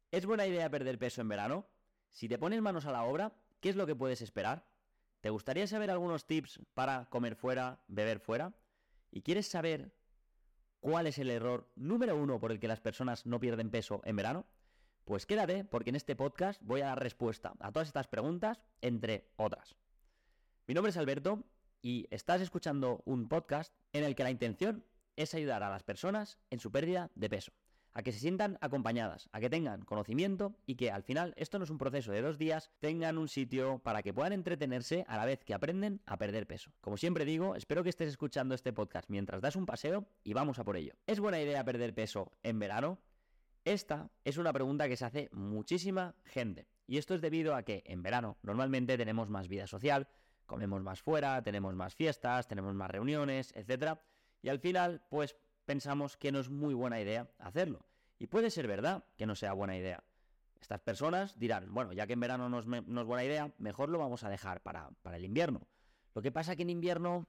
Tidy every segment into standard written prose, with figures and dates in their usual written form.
¿Es buena idea perder peso en verano? Si te pones manos a la obra, ¿qué es lo que puedes esperar? ¿Te gustaría saber algunos tips para comer fuera, beber fuera? ¿Y quieres saber cuál es el error número 1 por el que las personas no pierden peso en verano? Pues quédate, porque en este podcast voy a dar respuesta a todas estas preguntas, entre otras. Mi nombre es Alberto y estás escuchando un podcast en el que la intención es ayudar a las personas en su pérdida de peso, a que se sientan acompañadas, a que tengan conocimiento y que al final esto no es un proceso de 2 días, tengan un sitio para que puedan entretenerse a la vez que aprenden a perder peso. Como siempre digo, espero que estés escuchando este podcast mientras das un paseo y vamos a por ello. ¿Es buena idea perder peso en verano? Esta es una pregunta que se hace muchísima gente y esto es debido a que en verano normalmente tenemos más vida social, comemos más fuera, tenemos más fiestas, tenemos más reuniones, etc. Y al final, pues pensamos que no es muy buena idea hacerlo. Y puede ser verdad que no sea buena idea. Estas personas dirán, bueno, ya que en verano no es buena idea, mejor lo vamos a dejar para el invierno. Lo que pasa que en invierno,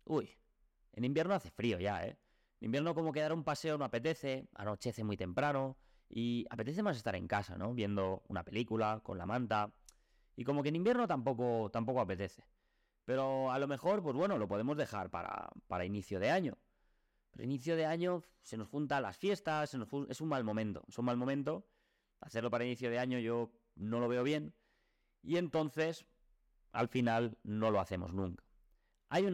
en invierno hace frío ya, ¿eh? En invierno como que dar un paseo no apetece, anochece muy temprano y apetece más estar en casa, ¿no? Viendo una película con la manta. Y como que en invierno tampoco apetece. Pero a lo mejor, pues bueno, lo podemos dejar para inicio de año. Pero inicio de año se nos juntan las fiestas, es un mal momento. Es un mal momento. Hacerlo para inicio de año yo no lo veo bien. Y entonces, al final, no lo hacemos nunca. Hay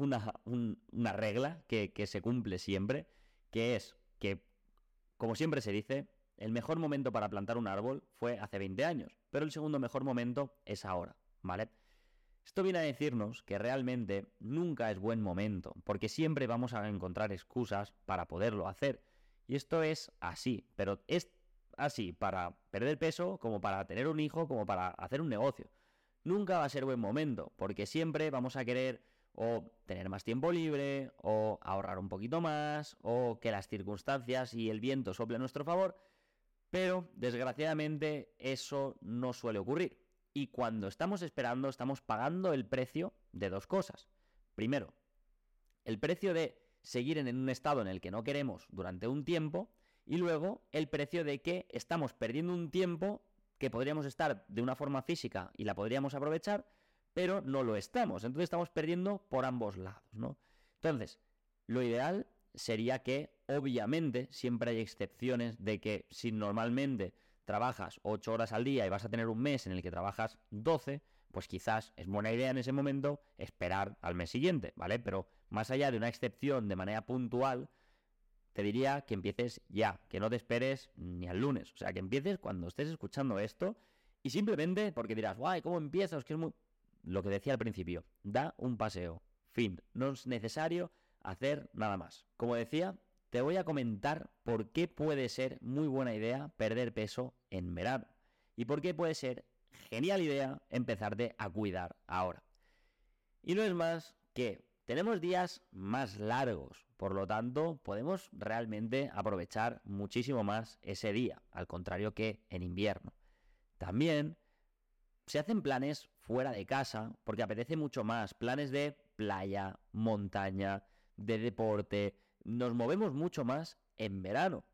una regla que se cumple siempre, que es que, como siempre se dice, el mejor momento para plantar un árbol fue hace 20 años, pero el segundo mejor momento es ahora, ¿vale? Esto viene a decirnos que realmente nunca es buen momento, porque siempre vamos a encontrar excusas para poderlo hacer. Y esto es así, pero es así para perder peso, como para tener un hijo, como para hacer un negocio. Nunca va a ser buen momento, porque siempre vamos a querer o tener más tiempo libre, o ahorrar un poquito más, o que las circunstancias y el viento sople a nuestro favor, pero desgraciadamente eso no suele ocurrir. Y cuando estamos esperando, estamos pagando el precio de dos cosas. Primero, el precio de seguir en un estado en el que no queremos durante un tiempo, y luego el precio de que estamos perdiendo un tiempo que podríamos estar de una forma física y la podríamos aprovechar, pero no lo estamos. Entonces estamos perdiendo por ambos lados, ¿no? Entonces, lo ideal sería que, obviamente, siempre hay excepciones de que si normalmente trabajas 8 horas al día y vas a tener un mes en el que trabajas 12, pues quizás es buena idea en ese momento esperar al mes siguiente, ¿vale? Pero más allá de una excepción de manera puntual, te diría que empieces ya, que no te esperes ni al lunes. O sea, que empieces cuando estés escuchando esto y simplemente porque dirás, guay, ¿cómo empiezo? Es que es muy... Lo que decía al principio, da un paseo. Fin, no es necesario hacer nada más. Como decía, te voy a comentar por qué puede ser muy buena idea perder peso en verano y por qué puede ser genial idea empezarte a cuidar ahora. Y no es más que tenemos días más largos, por lo tanto podemos realmente aprovechar muchísimo más ese día, al contrario que en invierno. También se hacen planes fuera de casa porque apetece mucho más, planes de playa, montaña, de deporte, nos movemos mucho más en verano.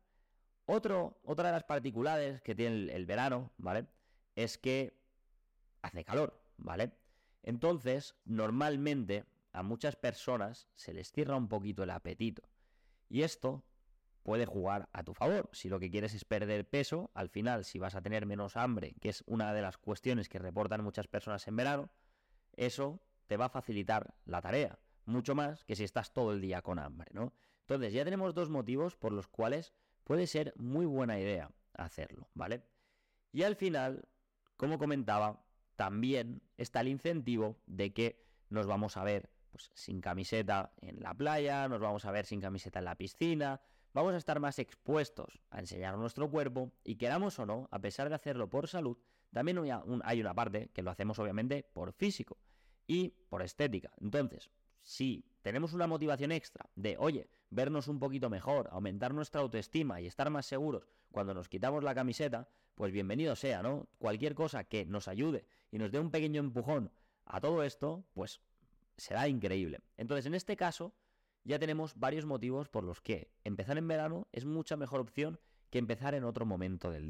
Otra de las particularidades que tiene el verano, ¿vale? Es que hace calor, ¿vale? Entonces, normalmente a muchas personas se les cierra un poquito el apetito. Y esto puede jugar a tu favor. Si lo que quieres es perder peso, al final, si vas a tener menos hambre, que es una de las cuestiones que reportan muchas personas en verano, eso te va a facilitar la tarea. Mucho más que si estás todo el día con hambre, ¿no? Entonces, ya tenemos dos motivos por los cuales puede ser muy buena idea hacerlo, ¿vale? Y al final, como comentaba, también está el incentivo de que nos vamos a ver pues, sin camiseta en la playa, nos vamos a ver sin camiseta en la piscina, vamos a estar más expuestos a enseñar nuestro cuerpo y queramos o no, a pesar de hacerlo por salud, también hay una parte que lo hacemos obviamente por físico y por estética. Entonces, si tenemos una motivación extra de, oye, vernos un poquito mejor, aumentar nuestra autoestima y estar más seguros cuando nos quitamos la camiseta, pues bienvenido sea, ¿no? Cualquier cosa que nos ayude y nos dé un pequeño empujón a todo esto, pues será increíble. Entonces, en este caso, ya tenemos varios motivos por los que empezar en verano es mucha mejor opción que empezar en otro momento del día.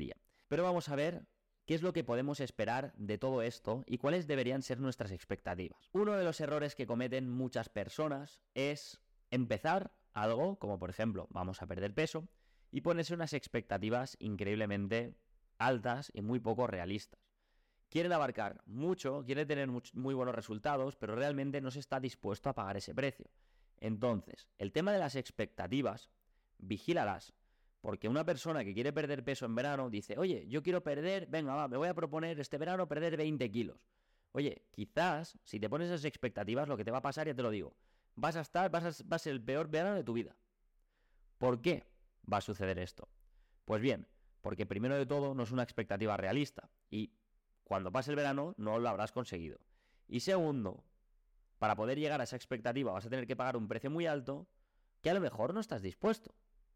Pero vamos a ver qué es lo que podemos esperar de todo esto y cuáles deberían ser nuestras expectativas. Uno de los errores que cometen muchas personas es empezar algo, como por ejemplo, vamos a perder peso, y ponerse unas expectativas increíblemente altas y muy poco realistas. Quieren abarcar mucho, quieren tener muy buenos resultados, pero realmente no se está dispuesto a pagar ese precio. Entonces, el tema de las expectativas, vigílalas, porque una persona que quiere perder peso en verano dice, oye, yo quiero perder, venga, va, me voy a proponer este verano perder 20 kilos. Oye, quizás, si te pones esas expectativas, lo que te va a pasar, ya te lo digo, va a ser el peor verano de tu vida. ¿Por qué va a suceder esto? Pues bien, porque primero de todo no es una expectativa realista y cuando pase el verano no lo habrás conseguido. Y segundo, para poder llegar a esa expectativa vas a tener que pagar un precio muy alto que a lo mejor no estás dispuesto.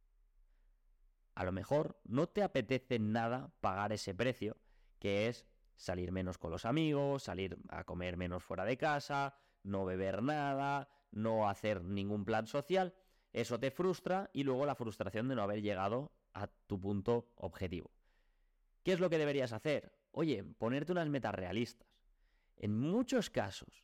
A lo mejor no te apetece nada pagar ese precio, que es salir menos con los amigos, salir a comer menos fuera de casa, no beber nada, no hacer ningún plan social. Eso te frustra y luego la frustración de no haber llegado a tu punto objetivo. ¿Qué es lo que deberías hacer? Oye, ponerte unas metas realistas. En muchos casos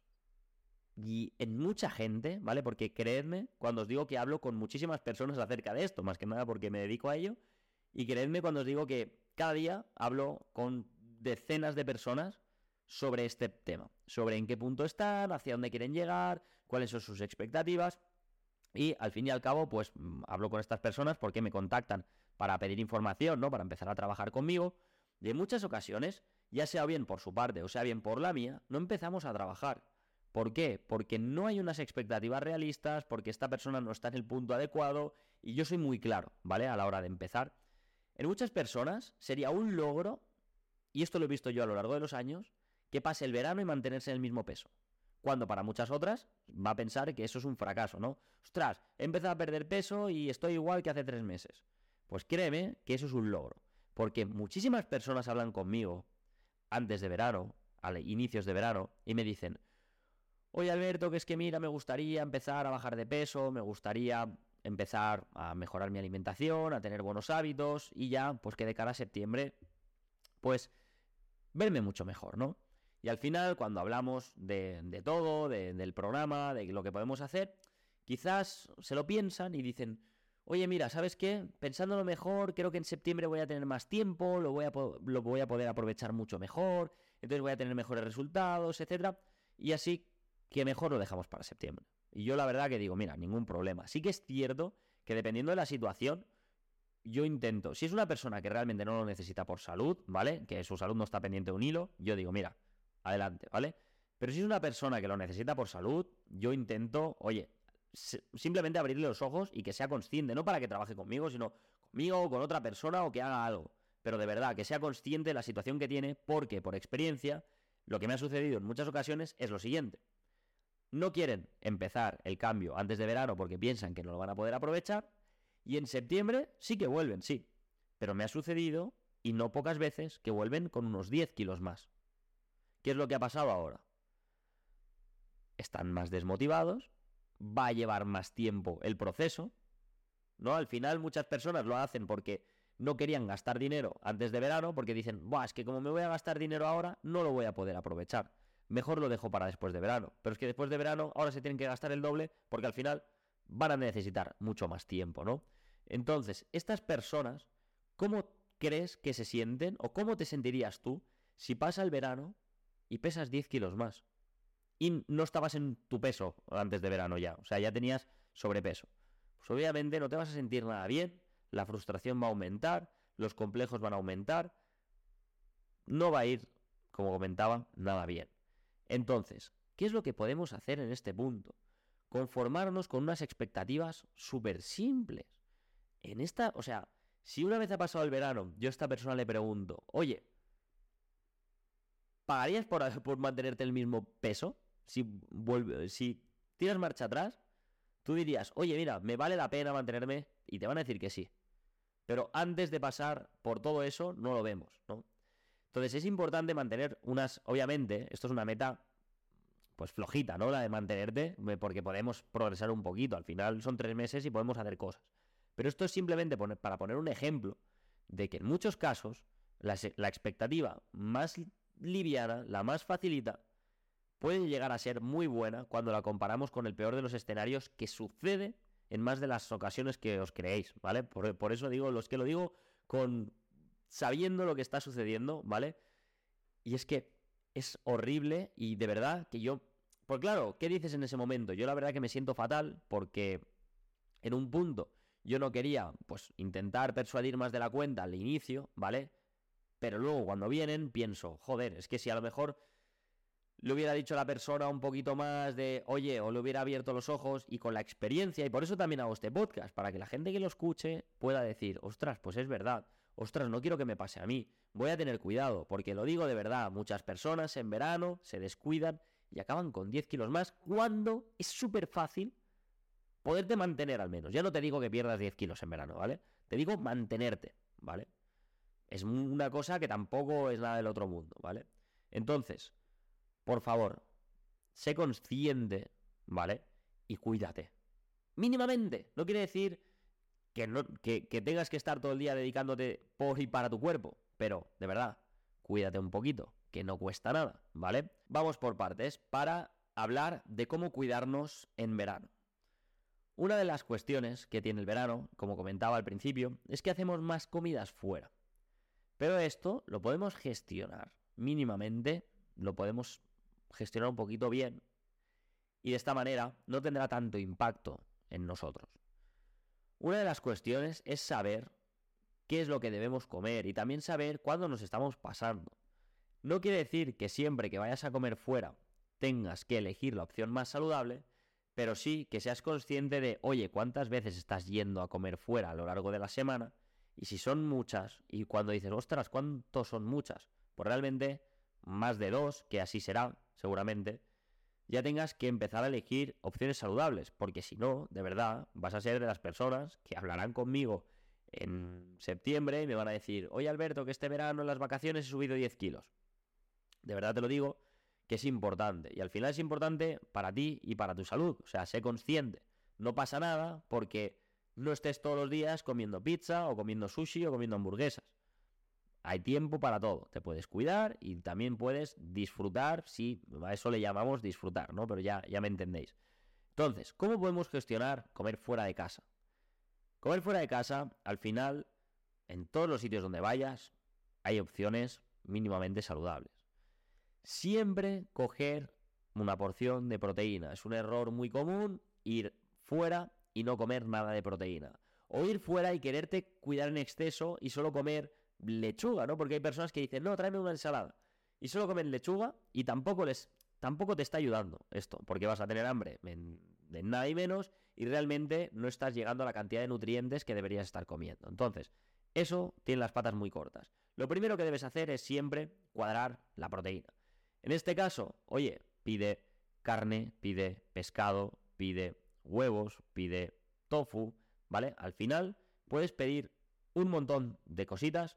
y en mucha gente, ¿vale? Porque creedme cuando os digo que hablo con muchísimas personas acerca de esto, más que nada porque me dedico a ello, y creedme cuando os digo que cada día hablo con decenas de personas sobre este tema, sobre en qué punto están, hacia dónde quieren llegar, cuáles son sus expectativas, y al fin y al cabo, pues hablo con estas personas porque me contactan para pedir información, ¿no? Para empezar a trabajar conmigo, y en muchas ocasiones, ya sea bien por su parte o sea bien por la mía, no empezamos a trabajar. ¿Por qué? Porque no hay unas expectativas realistas, porque esta persona no está en el punto adecuado, y yo soy muy claro, ¿vale? A la hora de empezar. En muchas personas sería un logro, y esto lo he visto yo a lo largo de los años, que pase el verano y mantenerse en el mismo peso. Cuando para muchas otras va a pensar que eso es un fracaso, ¿no? Ostras, he empezado a perder peso y estoy igual que hace 3 meses. Pues créeme que eso es un logro, porque muchísimas personas hablan conmigo antes de verano, a inicios de verano, y me dicen, oye Alberto, que es que mira, me gustaría empezar a bajar de peso, me gustaría empezar a mejorar mi alimentación, a tener buenos hábitos, y ya, pues que de cara a septiembre, pues verme mucho mejor, ¿no? Y al final, cuando hablamos de todo, del programa, de lo que podemos hacer, quizás se lo piensan y dicen, oye, mira, ¿sabes qué? Pensándolo mejor, creo que en septiembre voy a tener más tiempo, lo voy a poder aprovechar mucho mejor, entonces voy a tener mejores resultados, etcétera, y así que mejor lo dejamos para septiembre. Y yo la verdad que digo, mira, ningún problema. Sí que es cierto que dependiendo de la situación, yo intento, si es una persona que realmente no lo necesita por salud, ¿vale? Que su salud no está pendiente de un hilo, yo digo, mira, adelante, ¿vale? Pero si es una persona que lo necesita por salud, yo intento, oye, simplemente abrirle los ojos y que sea consciente, no para que trabaje conmigo, sino conmigo o con otra persona o que haga algo. Pero de verdad, que sea consciente de la situación que tiene, porque por experiencia, lo que me ha sucedido en muchas ocasiones es lo siguiente. No quieren empezar el cambio antes de verano porque piensan que no lo van a poder aprovechar, y en septiembre sí que vuelven, sí. Pero me ha sucedido, y no pocas veces, que vuelven con unos 10 kilos más. ¿Qué es lo que ha pasado ahora? Están más desmotivados, va a llevar más tiempo el proceso, ¿no? Al final muchas personas lo hacen porque no querían gastar dinero antes de verano, porque dicen, buah, es que como me voy a gastar dinero ahora, no lo voy a poder aprovechar. Mejor lo dejo para después de verano. Pero es que después de verano ahora se tienen que gastar el doble porque al final van a necesitar mucho más tiempo, ¿no? Entonces, estas personas, ¿cómo crees que se sienten o cómo te sentirías tú si pasa el verano y pesas 10 kilos más? Y no estabas en tu peso antes de verano ya, o sea, ya tenías sobrepeso. Pues obviamente no te vas a sentir nada bien, la frustración va a aumentar, los complejos van a aumentar, no va a ir, como comentaba, nada bien. Entonces, ¿qué es lo que podemos hacer en este punto? Conformarnos con unas expectativas súper simples. O sea, si una vez ha pasado el verano, yo a esta persona le pregunto, oye, ¿pagarías por mantenerte el mismo peso? Si tiras marcha atrás, tú dirías, oye, mira, me vale la pena mantenerme, y te van a decir que sí. Pero antes de pasar por todo eso, no lo vemos, ¿no? Entonces es importante mantener obviamente, esto es una meta pues flojita, ¿no? La de mantenerte, porque podemos progresar un poquito, al final son 3 meses y podemos hacer cosas. Pero esto es simplemente para poner un ejemplo de que en muchos casos la expectativa más liviana, la más facilita, puede llegar a ser muy buena cuando la comparamos con el peor de los escenarios que sucede en más de las ocasiones que os creéis, ¿vale? Por eso digo, los que lo digo sabiendo lo que está sucediendo, ¿vale? Y es que es horrible y de verdad que yo... Pues claro, ¿qué dices en ese momento? Yo la verdad que me siento fatal porque en un punto yo no quería, pues, intentar persuadir más de la cuenta al inicio, ¿vale? Pero luego cuando vienen pienso, joder, es que si a lo mejor le hubiera dicho a la persona un poquito más de, oye, o le hubiera abierto los ojos y con la experiencia, y por eso también hago este podcast, para que la gente que lo escuche pueda decir, ostras, pues es verdad, ostras, no quiero que me pase a mí, voy a tener cuidado, porque lo digo de verdad, muchas personas en verano se descuidan y acaban con 10 kilos más cuando es súper fácil poderte mantener al menos. Ya no te digo que pierdas 10 kilos en verano, ¿vale? Te digo mantenerte, ¿vale? Es una cosa que tampoco es nada del otro mundo, ¿vale? Entonces, por favor, sé consciente, ¿vale? Y cuídate. Mínimamente. No quiere decir que tengas que estar todo el día dedicándote por y para tu cuerpo. Pero, de verdad, cuídate un poquito, que no cuesta nada, ¿vale? Vamos por partes para hablar de cómo cuidarnos en verano. Una de las cuestiones que tiene el verano, como comentaba al principio, es que hacemos más comidas fuera. Pero esto lo podemos gestionar mínimamente, lo podemos gestionar un poquito bien y de esta manera no tendrá tanto impacto en nosotros. Una de las cuestiones es saber qué es lo que debemos comer y también saber cuándo nos estamos pasando. No quiere decir que siempre que vayas a comer fuera tengas que elegir la opción más saludable, pero sí que seas consciente de, oye, cuántas veces estás yendo a comer fuera a lo largo de la semana y si son muchas, y cuando dices, ostras, ¿cuántos son muchas? Pues realmente más de 2, que así será, seguramente, ya tengas que empezar a elegir opciones saludables, porque si no, de verdad, vas a ser de las personas que hablarán conmigo en septiembre y me van a decir, oye Alberto, que este verano en las vacaciones he subido 10 kilos. De verdad te lo digo, que es importante, y al final es importante para ti y para tu salud, o sea, sé consciente, no pasa nada porque no estés todos los días comiendo pizza o comiendo sushi o comiendo hamburguesas. Hay tiempo para todo, te puedes cuidar y también puedes disfrutar, sí, a eso le llamamos disfrutar, ¿no? Pero ya me entendéis. Entonces, ¿cómo podemos gestionar comer fuera de casa? Comer fuera de casa, al final, en todos los sitios donde vayas, hay opciones mínimamente saludables. Siempre coger una porción de proteína. Es un error muy común ir fuera y no comer nada de proteína. O ir fuera y quererte cuidar en exceso y solo comer lechuga, ¿no? Porque hay personas que dicen, no, tráeme una ensalada. Y solo comen lechuga y tampoco te está ayudando esto, porque vas a tener hambre de nada y menos y realmente no estás llegando a la cantidad de nutrientes que deberías estar comiendo. Entonces, eso tiene las patas muy cortas. Lo primero que debes hacer es siempre cuadrar la proteína. En este caso, oye, pide carne, pide pescado, pide huevos, pide tofu, ¿vale? Al final puedes pedir un montón de cositas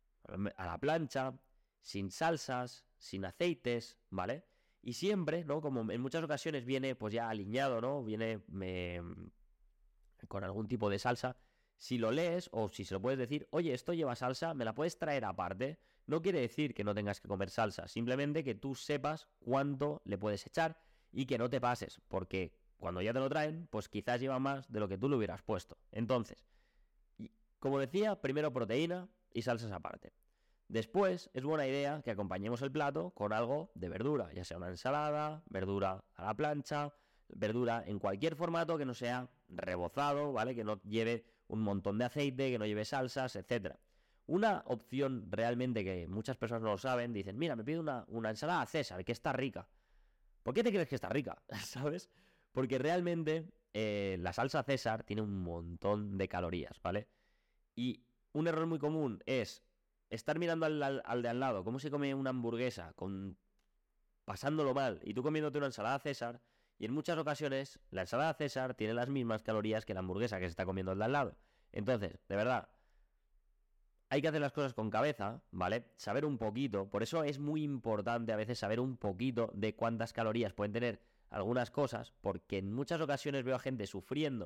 a la plancha, sin salsas, sin aceites, ¿vale? Y siempre, ¿no? Como en muchas ocasiones viene pues ya aliñado, ¿no? Viene con algún tipo de salsa. Si lo lees o si se lo puedes decir, oye, esto lleva salsa, me la puedes traer aparte. No quiere decir que no tengas que comer salsa, simplemente que tú sepas cuánto le puedes echar y que no te pases, porque cuando ya te lo traen, pues quizás lleva más de lo que tú le hubieras puesto. Entonces, como decía, primero proteína y salsas aparte. Después es buena idea que acompañemos el plato con algo de verdura, ya sea una ensalada, verdura a la plancha, verdura en cualquier formato que no sea rebozado, ¿vale? Que no lleve un montón de aceite, que no lleve salsas, etcétera. Una opción realmente que muchas personas no lo saben, dicen, mira, me pido una ensalada César, que está rica. ¿Por qué te crees que está rica? ¿Sabes? Porque realmente la salsa César tiene un montón de calorías, ¿vale? Y un error muy común es estar mirando al de al lado, cómo se come una hamburguesa, pasándolo mal, y tú comiéndote una ensalada César, y en muchas ocasiones la ensalada César tiene las mismas calorías que la hamburguesa que se está comiendo el de al lado. Entonces, de verdad, hay que hacer las cosas con cabeza, ¿vale? Saber un poquito, por eso es muy importante a veces saber un poquito de cuántas calorías pueden tener algunas cosas, porque en muchas ocasiones veo a gente sufriendo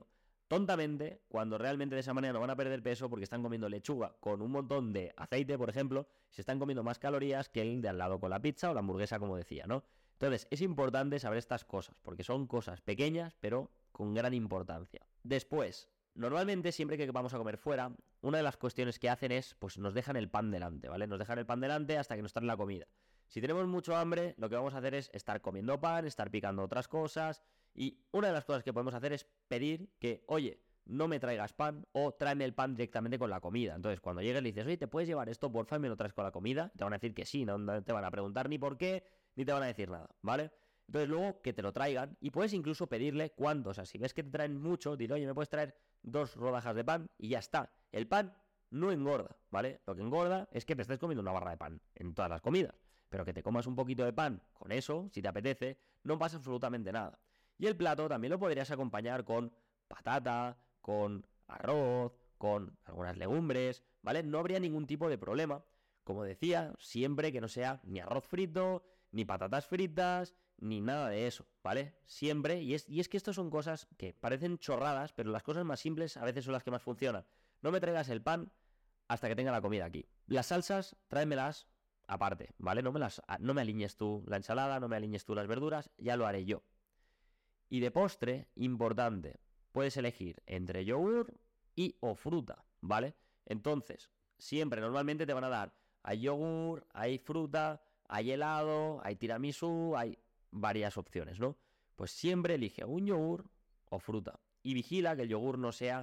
tontamente, cuando realmente de esa manera no van a perder peso porque están comiendo lechuga con un montón de aceite, por ejemplo, se están comiendo más calorías que el de al lado con la pizza o la hamburguesa, como decía, ¿no? Entonces, es importante saber estas cosas, porque son cosas pequeñas, pero con gran importancia. Después, normalmente siempre que vamos a comer fuera, una de las cuestiones que hacen es, pues nos dejan el pan delante, ¿vale? Nos dejan el pan delante hasta que nos traen la comida. Si tenemos mucho hambre, lo que vamos a hacer es estar comiendo pan, estar picando otras cosas, y una de las cosas que podemos hacer es pedir que, oye, no me traigas pan o tráeme el pan directamente con la comida. Entonces, cuando llegues le dices, oye, ¿te puedes llevar esto, porfa, y me lo traes con la comida? Te van a decir que sí, no te van a preguntar ni por qué, ni te van a decir nada, ¿vale? Entonces, luego que te lo traigan y puedes incluso pedirle cuánto. O sea, si ves que te traen mucho, dile, oye, ¿me puedes traer 2 rodajas de pan? Y ya está. El pan no engorda, ¿vale? Lo que engorda es que te estés comiendo una barra de pan en todas las comidas. Pero que te comas un poquito de pan con eso, si te apetece, no pasa absolutamente nada. Y el plato también lo podrías acompañar con patata, con arroz, con algunas legumbres, ¿vale? No habría ningún tipo de problema. Como decía, siempre que no sea ni arroz frito, ni patatas fritas, ni nada de eso, ¿vale? Siempre, y es que esto son cosas que parecen chorradas, pero las cosas más simples a veces son las que más funcionan. No me traigas el pan hasta que tenga la comida aquí. Las salsas, tráemelas aparte, ¿vale? No me alinees tú la ensalada, no me alinees tú las verduras, ya lo haré yo. Y de postre, importante, puedes elegir entre yogur y o fruta, ¿vale? Entonces, siempre, normalmente te van a dar, hay yogur, hay fruta, hay helado, hay tiramisú, hay varias opciones, ¿no? Pues siempre elige un yogur o fruta. Y vigila que el yogur no sea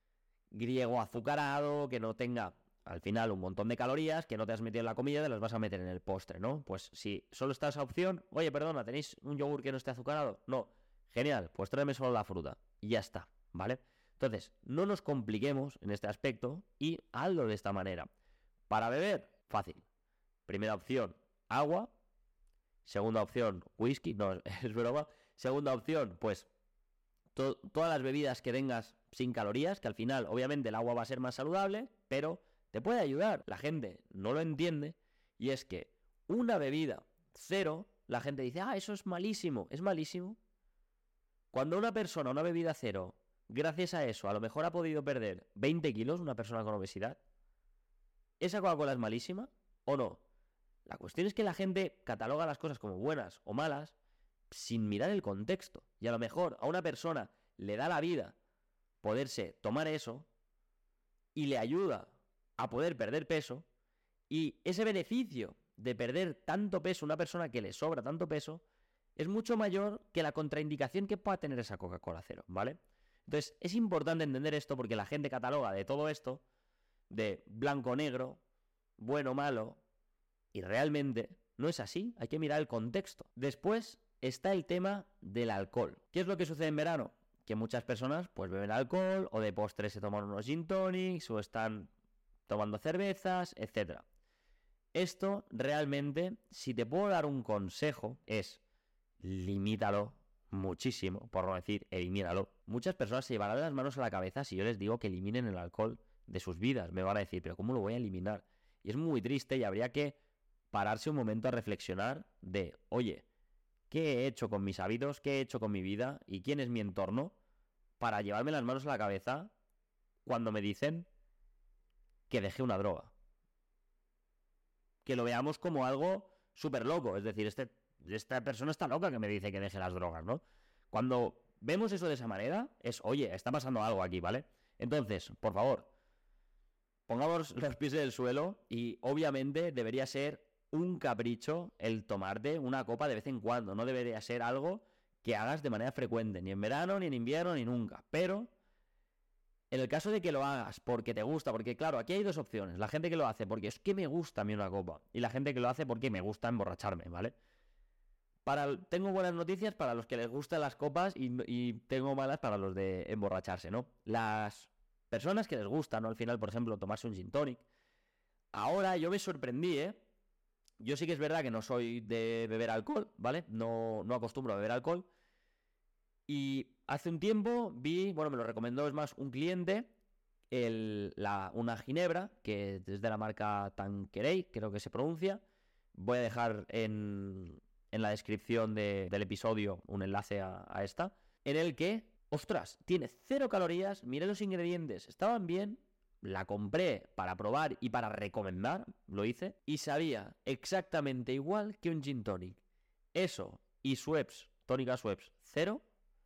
griego azucarado, que no tenga al final un montón de calorías que no te has metido en la comida, te las vas a meter en el postre, ¿no? Pues si solo está esa opción, oye, perdona, ¿tenéis un yogur que no esté azucarado? No. Genial, pues tráeme solo la fruta. Y ya está, ¿vale? Entonces, no nos compliquemos en este aspecto y hazlo de esta manera. Para beber, fácil. Primera opción, agua. Segunda opción, whisky. No, es broma. Segunda opción, pues todas las bebidas que tengas sin calorías, que al final, obviamente, el agua va a ser más saludable, pero te puede ayudar. La gente no lo entiende y es que una bebida cero, la gente dice, eso es malísimo. ¿Es malísimo? Cuando una persona, una bebida cero, gracias a eso, a lo mejor ha podido perder 20 kilos, una persona con obesidad, ¿esa Coca-Cola es malísima o no? La cuestión es que la gente cataloga las cosas como buenas o malas sin mirar el contexto. Y a lo mejor a una persona le da la vida poderse tomar eso y le ayuda a poder perder peso, y ese beneficio de perder tanto peso, una persona que le sobra tanto peso, es mucho mayor que la contraindicación que pueda tener esa Coca-Cola cero, ¿vale? Entonces, es importante entender esto porque la gente cataloga de todo esto, de blanco-negro, bueno-malo, y realmente no es así, hay que mirar el contexto. Después está el tema del alcohol. ¿Qué es lo que sucede en verano? Que muchas personas pues beben alcohol, o de postre se toman unos gin tonics, o están tomando cervezas, etc. Esto realmente, si te puedo dar un consejo, es limítalo muchísimo, por no decir elimínalo. Muchas personas se llevarán las manos a la cabeza si yo les digo que eliminen el alcohol de sus vidas. Me van a decir, pero ¿cómo lo voy a eliminar? Y es muy triste y habría que pararse un momento a reflexionar de, oye, ¿qué he hecho con mis hábitos? ¿Qué he hecho con mi vida? ¿Y quién es mi entorno? Para llevarme las manos a la cabeza cuando me dicen que dejé una droga. Que lo veamos como algo súper loco. Es decir, esta persona está loca que me dice que deje las drogas, ¿no? Cuando vemos eso de esa manera, es, oye, está pasando algo aquí, ¿vale? Entonces, por favor, pongamos los pies en el suelo y obviamente debería ser un capricho el tomarte una copa de vez en cuando. No debería ser algo que hagas de manera frecuente, ni en verano, ni en invierno, ni nunca. Pero en el caso de que lo hagas porque te gusta, porque claro, aquí hay dos opciones. La gente que lo hace porque es que me gusta a mí una copa, y la gente que lo hace porque me gusta emborracharme, ¿vale? Tengo buenas noticias para los que les gustan las copas y tengo malas para los de emborracharse, ¿no? Las personas que les gustan, ¿no? Al final, por ejemplo, tomarse un gin tonic. Ahora yo me sorprendí, ¿eh? Yo sí que es verdad que no soy de beber alcohol, ¿vale? No acostumbro a beber alcohol. Y hace un tiempo vi, bueno, me lo recomendó, es más, un cliente, una ginebra, que es de la marca Tanqueray, creo que se pronuncia. Voy a dejar en la descripción del episodio un enlace a esta, en el que ostras, tiene 0 calorías, miré los ingredientes, estaban bien, la compré para probar y para recomendar, lo hice, y sabía exactamente igual que un gin tonic. Eso y Schweppes, tónica Schweppes, 0,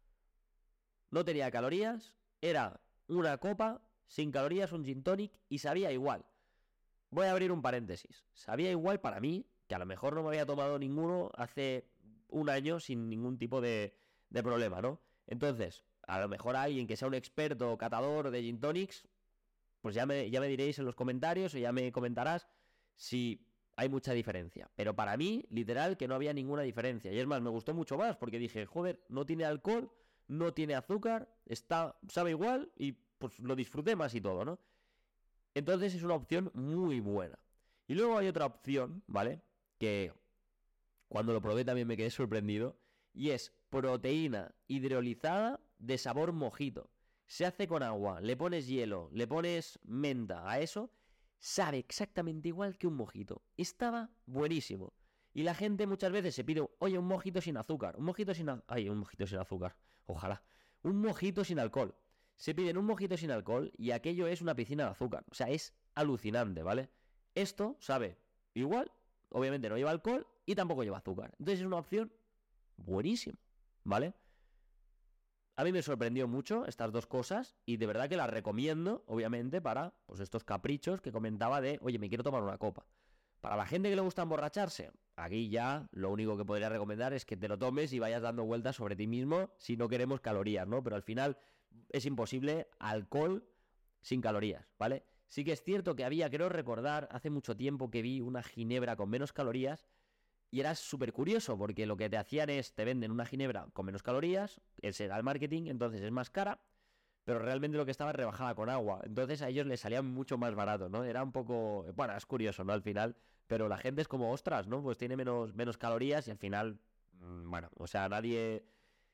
no tenía calorías, era una copa sin calorías, un gin tonic, y sabía igual. Voy a abrir un paréntesis. Sabía igual para mí, que a lo mejor no me había tomado ninguno hace un año sin ningún tipo de problema, ¿no? Entonces, a lo mejor alguien que sea un experto catador de gin tonics, pues ya me diréis en los comentarios o ya me comentarás si hay mucha diferencia. Pero para mí, literal, que no había ninguna diferencia. Y es más, me gustó mucho más porque dije, joder, no tiene alcohol, no tiene azúcar, sabe igual y pues lo disfruté más y todo, ¿no? Entonces es una opción muy buena. Y luego hay otra opción, ¿vale? Que cuando lo probé también me quedé sorprendido. Y es proteína hidrolizada de sabor mojito. Se hace con agua, le pones hielo, le pones menta a eso, sabe exactamente igual que un mojito. Estaba buenísimo. Y la gente muchas veces se pide, oye, un mojito sin azúcar, un mojito sin azúcar, ojalá. Un mojito sin alcohol. Se piden un mojito sin alcohol y aquello es una piscina de azúcar. O sea, es alucinante, ¿vale? Esto sabe igual, obviamente no lleva alcohol y tampoco lleva azúcar. Entonces es una opción buenísima, ¿vale? A mí me sorprendió mucho estas dos cosas y de verdad que las recomiendo, obviamente, para pues estos caprichos que comentaba de, oye, me quiero tomar una copa. Para la gente que le gusta emborracharse, aquí ya lo único que podría recomendar es que te lo tomes y vayas dando vueltas sobre ti mismo si no queremos calorías, ¿no? Pero al final es imposible alcohol sin calorías, ¿vale? Sí que es cierto que había, creo recordar, hace mucho tiempo que vi una ginebra con menos calorías y era súper curioso porque lo que te hacían es, te venden una ginebra con menos calorías, ese era el marketing, entonces es más cara, pero realmente lo que estaba rebajada con agua. Entonces a ellos les salía mucho más barato, ¿no? Era un poco, bueno, es curioso, ¿no? Al final, pero la gente es como, ostras, ¿no? Pues tiene menos calorías y al final, bueno, o sea, nadie...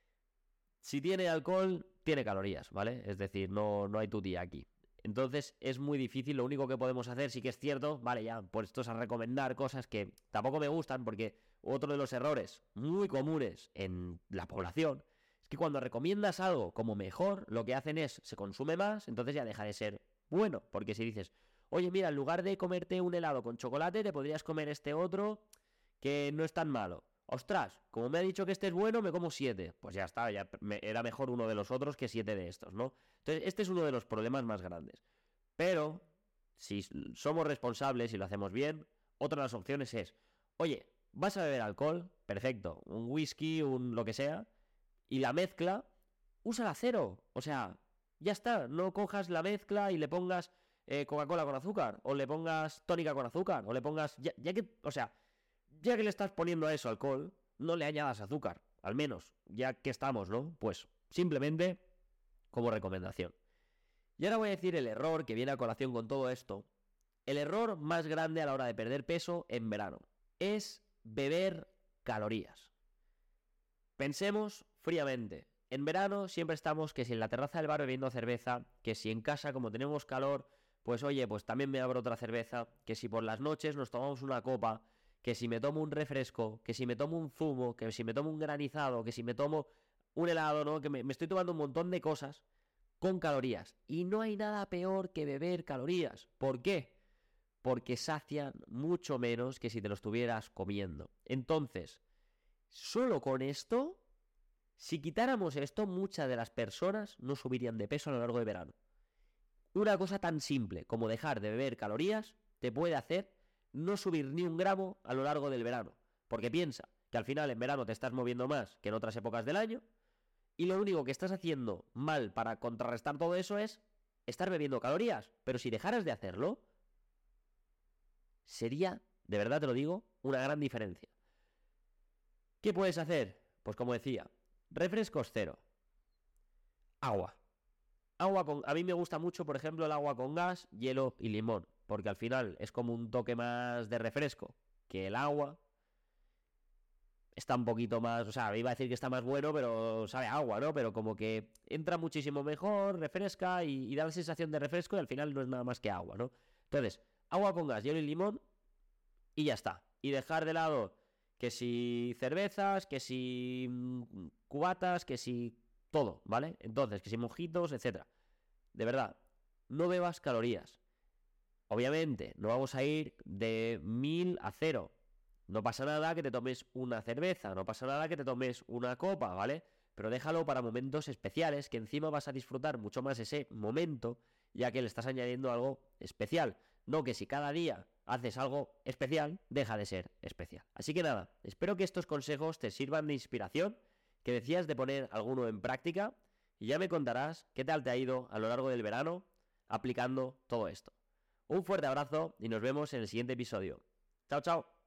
Si tiene alcohol, tiene calorías, ¿vale? Es decir, no hay tu día aquí. Entonces es muy difícil, lo único que podemos hacer, sí que es cierto, vale, ya, puestos a recomendar cosas que tampoco me gustan, porque otro de los errores muy comunes en la población es que cuando recomiendas algo como mejor, lo que hacen es, se consume más, entonces ya deja de ser bueno, porque si dices, oye, mira, en lugar de comerte un helado con chocolate, te podrías comer este otro que no es tan malo. Ostras, como me ha dicho que este es bueno, me como 7. Pues ya está, era mejor uno de los otros que 7 de estos, ¿no? Entonces, este es uno de los problemas más grandes. Pero, si somos responsables y lo hacemos bien, otra de las opciones es, oye, ¿vas a beber alcohol? Perfecto, un whisky, un lo que sea, y la mezcla, úsala cero. O sea, ya está, no cojas la mezcla y le pongas Coca-Cola con azúcar, o le pongas tónica con azúcar, o le pongas... Ya que, o sea, ya que le estás poniendo a eso alcohol, no le añadas azúcar, al menos, ya que estamos, ¿no? Pues simplemente como recomendación. Y ahora voy a decir el error que viene a colación con todo esto. El error más grande a la hora de perder peso en verano es beber calorías. Pensemos fríamente. En verano siempre estamos que si en la terraza del bar bebiendo cerveza, que si en casa como tenemos calor, pues oye, pues también me abro otra cerveza, que si por las noches nos tomamos una copa, que si me tomo un refresco, que si me tomo un zumo, que si me tomo un granizado, que si me tomo un helado, ¿no? Que me estoy tomando un montón de cosas con calorías. Y no hay nada peor que beber calorías. ¿Por qué? Porque sacian mucho menos que si te lo estuvieras comiendo. Entonces, solo con esto, si quitáramos esto, muchas de las personas no subirían de peso a lo largo de verano. Una cosa tan simple como dejar de beber calorías te puede hacer no subir ni un gramo a lo largo del verano. Porque piensa que al final en verano te estás moviendo más que en otras épocas del año y lo único que estás haciendo mal para contrarrestar todo eso es estar bebiendo calorías. Pero si dejaras de hacerlo, sería, de verdad te lo digo, una gran diferencia. ¿Qué puedes hacer? Pues como decía, refrescos cero. Agua. A mí me gusta mucho, por ejemplo, el agua con gas, hielo y limón, porque al final es como un toque más de refresco que el agua. Está un poquito más, o sea, iba a decir que está más bueno, pero sabe a agua, ¿no? Pero como que entra muchísimo mejor, refresca y da la sensación de refresco y al final no es nada más que agua, ¿no? Entonces, agua con gas, hielo y limón y ya está. Y dejar de lado que si cervezas, que si cubatas, que si todo, ¿vale? Entonces, que si mojitos, etcétera. De verdad, no bebas calorías. Obviamente, no vamos a ir de 1000 a 0. No pasa nada que te tomes una cerveza, no pasa nada que te tomes una copa, ¿vale? Pero déjalo para momentos especiales, que encima vas a disfrutar mucho más ese momento, ya que le estás añadiendo algo especial. No que si cada día haces algo especial, deja de ser especial. Así que nada, espero que estos consejos te sirvan de inspiración, que decías de poner alguno en práctica, y ya me contarás qué tal te ha ido a lo largo del verano aplicando todo esto. Un fuerte abrazo y nos vemos en el siguiente episodio. Chao, chao.